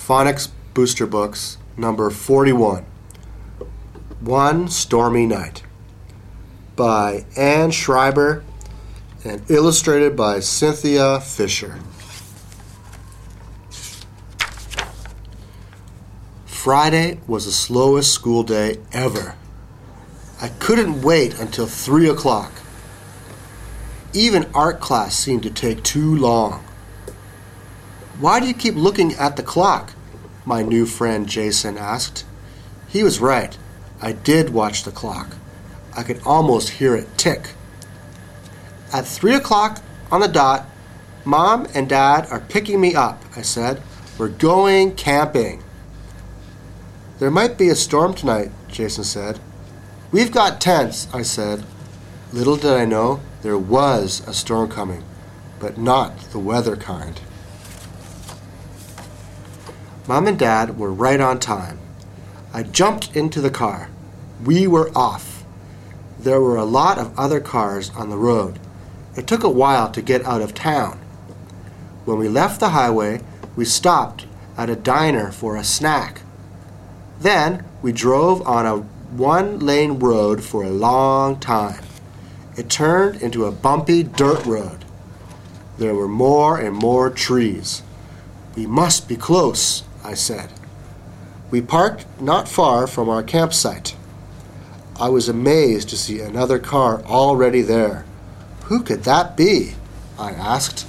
Phonics Booster Books, number 41, One Stormy Night, by Anne Schreiber and illustrated by Cynthia Fisher. Friday was the slowest school day ever. I couldn't wait until 3 o'clock. Even art class seemed to take too long. "Why do you keep looking at the clock?" my new friend Jason asked. He was right. I did watch the clock. I could almost hear it tick. "At 3 o'clock on the dot, Mom and Dad are picking me up," I said. "We're going camping." "There might be a storm tonight," Jason said. "We've got tents," I said. Little did I know there was a storm coming, but not the weather kind. Mom and Dad were right on time. I jumped into the car. We were off. There were a lot of other cars on the road. It took a while to get out of town. When we left the highway, we stopped at a diner for a snack. Then we drove on a one-lane road for a long time. It turned into a bumpy dirt road. There were more and more trees. "We must be close," I said. We parked not far from our campsite. I was amazed to see another car already there. "Who could that be?" I asked.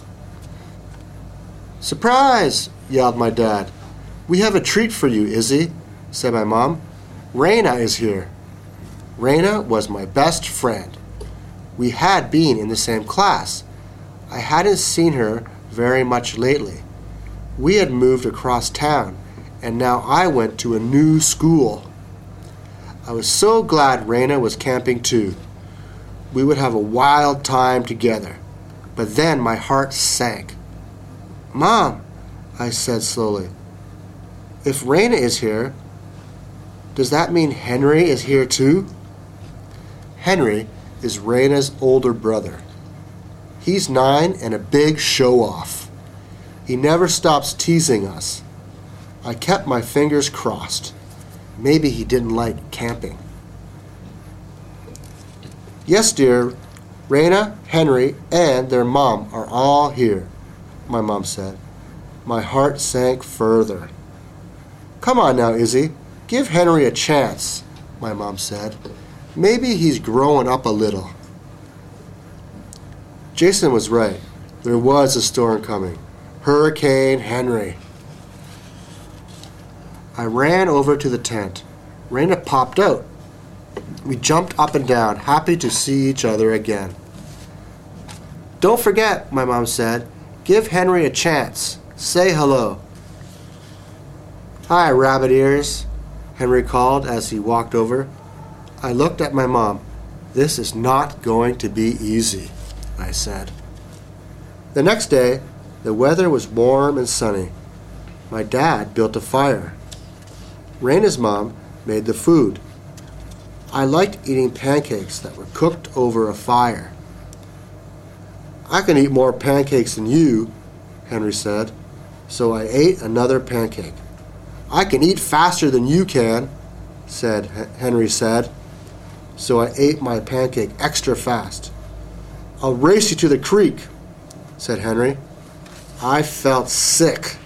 "Surprise!" yelled my dad. "We have a treat for you, Izzy," said my mom. "Raina is here." Raina was my best friend. We had been in the same class. I hadn't seen her very much lately. We had moved across town, and now I went to a new school. I was so glad Raina was camping too. We would have a wild time together. But then my heart sank. "Mom," I said slowly, "if Raina is here, does that mean Henry is here too?" Henry is Raina's older brother. He's 9 and a big show-off. He never stops teasing us. I kept my fingers crossed. Maybe he didn't like camping. "Yes, dear. Raina, Henry, and their mom are all here," my mom said. My heart sank further. "Come on now, Izzy. Give Henry a chance," my mom said. "Maybe he's growing up a little." Jason was right. There was a storm coming. Hurricane Henry. I ran over to the tent. Raina popped out. We jumped up and down, happy to see each other again. "Don't forget," my mom said. "Give Henry a chance. Say hello." "Hi, rabbit ears," Henry called as he walked over. I looked at my mom. "This is not going to be easy," I said. The next day, the weather was warm and sunny. My dad built a fire. Raina's mom made the food. I liked eating pancakes that were cooked over a fire. "I can eat more pancakes than you," Henry said. So I ate another pancake. "I can eat faster than you can," Henry said. So I ate my pancake extra fast. "I'll race you to the creek," said Henry. I felt sick.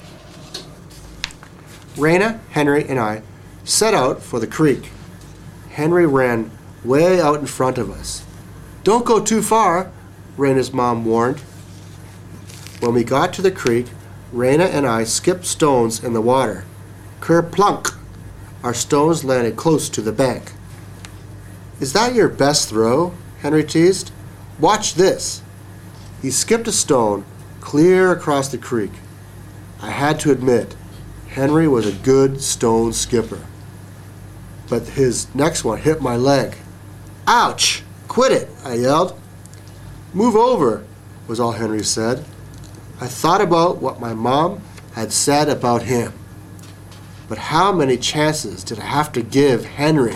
Raina, Henry, and I set out for the creek. Henry ran way out in front of us. "Don't go too far," Raina's mom warned. When we got to the creek, Raina and I skipped stones in the water. Kerplunk! Our stones landed close to the bank. "Is that your best throw?" Henry teased. "Watch this." He skipped a stone clear across the creek. I had to admit, Henry was a good stone skipper. But his next one hit my leg. "Ouch! Quit it!" I yelled. "Move over," was all Henry said. I thought about what my mom had said about him. But how many chances did I have to give Henry?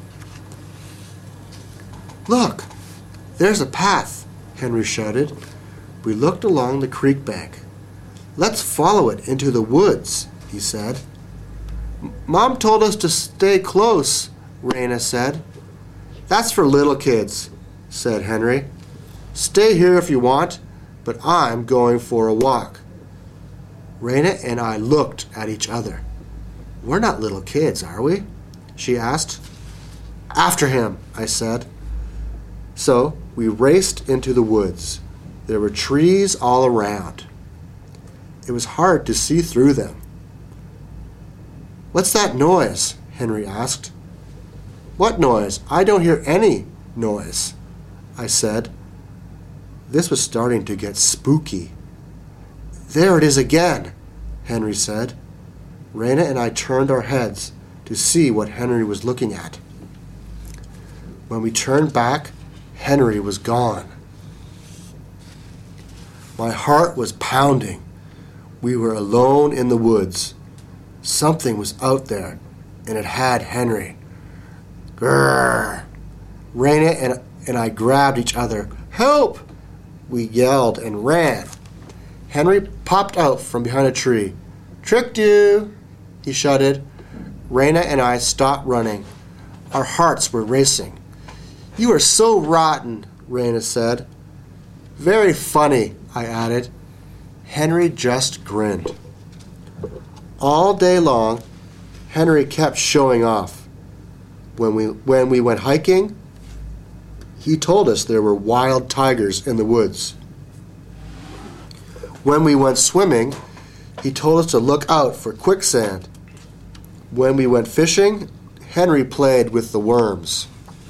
"Look, there's a path," Henry shouted. We looked along the creek bank. "Let's follow it into the woods," he said. Mom told us to stay close, Raina said. That's for little kids, said Henry. Stay here if you want, but I'm going for a walk. Raina and I looked at each other. We're not little kids, are we? She asked. After him, I said. So we raced into the woods. There were trees all around. It was hard to see through them. What's that noise? Henry asked. What noise? I don't hear any noise, I said. This was starting to get spooky. There it is again, Henry said. Raina and I turned our heads to see what Henry was looking at. When we turned back, Henry was gone. My heart was pounding. We were alone in the woods. Something was out there, and it had Henry. Grrr! Raina and I grabbed each other. Help! We yelled and ran. Henry popped out from behind a tree. Tricked you, he shouted. Raina and I stopped running. Our hearts were racing. You are so rotten, Raina said. Very funny, I added. Henry just grinned. All day long, Henry kept showing off. When we went hiking, he told us there were wild tigers in the woods. When we went swimming, he told us to look out for quicksand. When we went fishing, Henry played with the worms.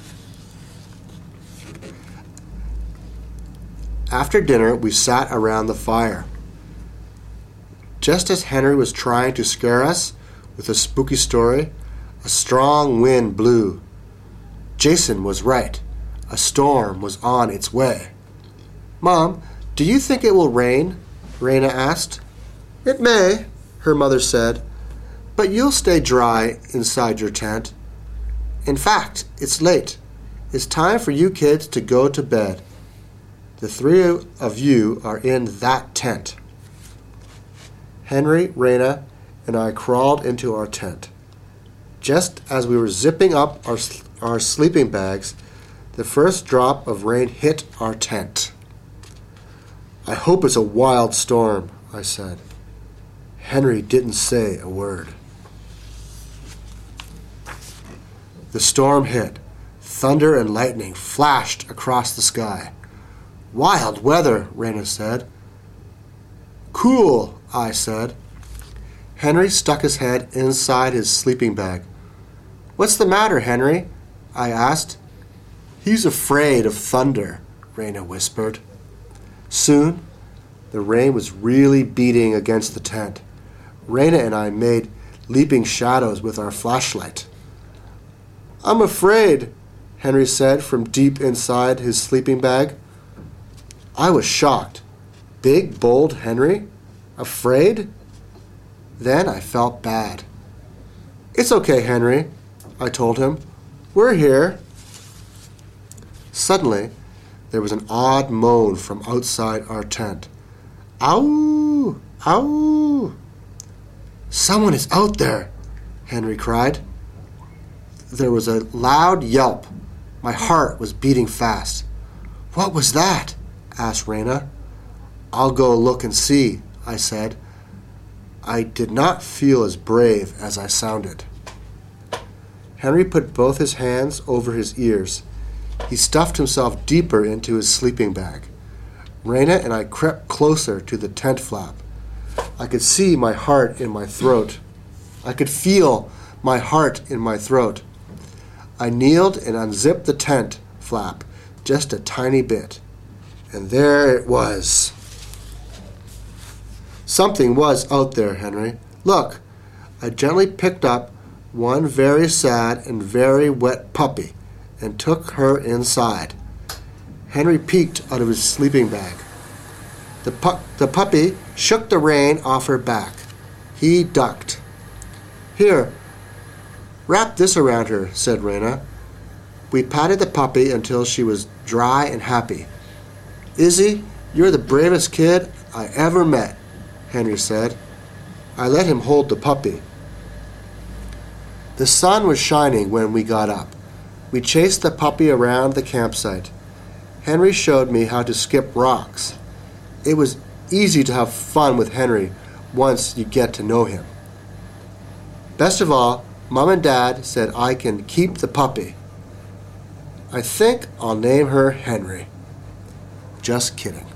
After dinner, we sat around the fire. Just as Henry was trying to scare us with a spooky story, a strong wind blew. Jason was right. A storm was on its way. Mom, do you think it will rain? Raina asked. It may, her mother said, but you'll stay dry inside your tent. In fact, it's late. It's time for you kids to go to bed. The three of you are in that tent. Henry, Raina, and I crawled into our tent. Just as we were zipping up our sleeping bags, the first drop of rain hit our tent. I hope it's a wild storm, I said. Henry didn't say a word. The storm hit. Thunder and lightning flashed across the sky. Wild weather, Raina said. Cool, I said. Henry stuck his head inside his sleeping bag. What's the matter, Henry? I asked. He's afraid of thunder, Raina whispered. Soon, the rain was really beating against the tent. Raina and I made leaping shadows with our flashlight. I'm afraid, Henry said from deep inside his sleeping bag. I was shocked. Big, bold Henry? Afraid? Then I felt bad. It's okay, Henry, I told him. We're here. Suddenly, there was an odd moan from outside our tent. Ow! Ow! Someone is out there, Henry cried. There was a loud yelp. My heart was beating fast. What was that? Asked Raina. I'll go look and see, I said. I did not feel as brave as I sounded. Henry put both his hands over his ears. He stuffed himself deeper into his sleeping bag. Raina and I crept closer to the tent flap. I could see my heart in my throat. I could feel my heart in my throat. I kneeled and unzipped the tent flap just a tiny bit. And there it was. Something was out there, Henry. Look, I gently picked up one very sad and very wet puppy and took her inside. Henry peeked out of his sleeping bag. The puppy shook the rain off her back. He ducked. Here, wrap this around her, said Raina. We patted the puppy until she was dry and happy. Izzy, you're the bravest kid I ever met, Henry said. I let him hold the puppy. The sun was shining when we got up. We chased the puppy around the campsite. Henry showed me how to skip rocks. It was easy to have fun with Henry once you get to know him. Best of all, Mom and Dad said I can keep the puppy. I think I'll name her Henry. Just kidding.